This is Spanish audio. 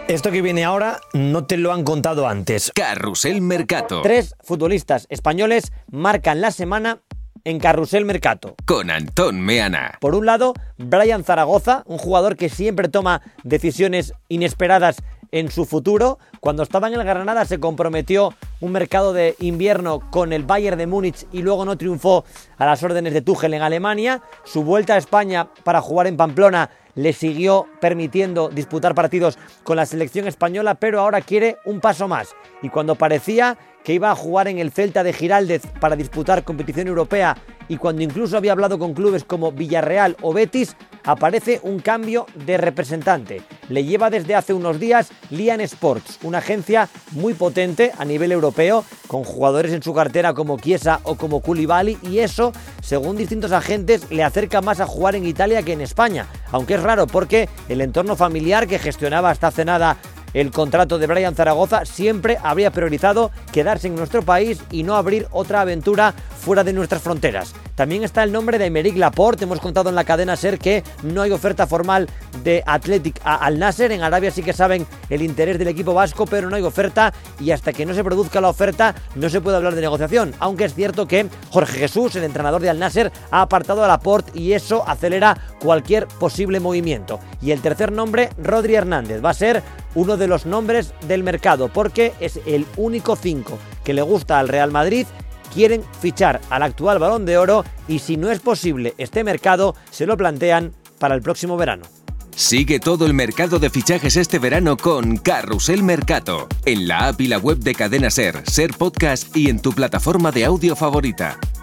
Esto que viene ahora no te lo han contado antes. Carrusel Mercato. 3 futbolistas españoles marcan la semana en Carrusel Mercato. Con Antón Meana. Por un lado, Brian Zaragoza, un jugador que siempre toma decisiones inesperadas en su futuro. Cuando estaba en el Granada se comprometió un mercado de invierno con el Bayern de Múnich y luego no triunfó a las órdenes de Tuchel en Alemania. Su vuelta a España para jugar en Pamplona le siguió permitiendo disputar partidos con la selección española, pero ahora quiere un paso más. Y cuando parecía que iba a jugar en el Celta de Giraldez para disputar competición europea y cuando incluso había hablado con clubes como Villarreal o Betis, aparece un cambio de representante. Le lleva desde hace unos días Lian Sports, una agencia muy potente a nivel europeo, con jugadores en su cartera como Chiesa o como Koulibaly, y eso, según distintos agentes, le acerca más a jugar en Italia que en España, aunque es raro porque el entorno familiar que gestionaba hasta hace nada el contrato de Brian Zaragoza siempre habría priorizado quedarse en nuestro país y no abrir otra aventura fuera de nuestras fronteras. También está el nombre de Aymeric Laporte. Hemos contado en la cadena SER que no hay oferta formal de Athletic a Al Nasser. En Arabia sí que saben el interés del equipo vasco, pero no hay oferta y hasta que no se produzca la oferta no se puede hablar de negociación. Aunque es cierto que Jorge Jesús, el entrenador de Al Nasser, ha apartado a Laporte y eso acelera cualquier posible movimiento. Y el tercer nombre, Rodri Hernández, va a ser uno de los nombres del mercado porque es el único 5 que le gusta al Real Madrid. Quieren fichar al actual Balón de Oro y si no es posible este mercado, se lo plantean para el próximo verano. Sigue todo el mercado de fichajes este verano con Carrusel Mercato, en la app y la web de Cadena SER, SER Podcast y en tu plataforma de audio favorita.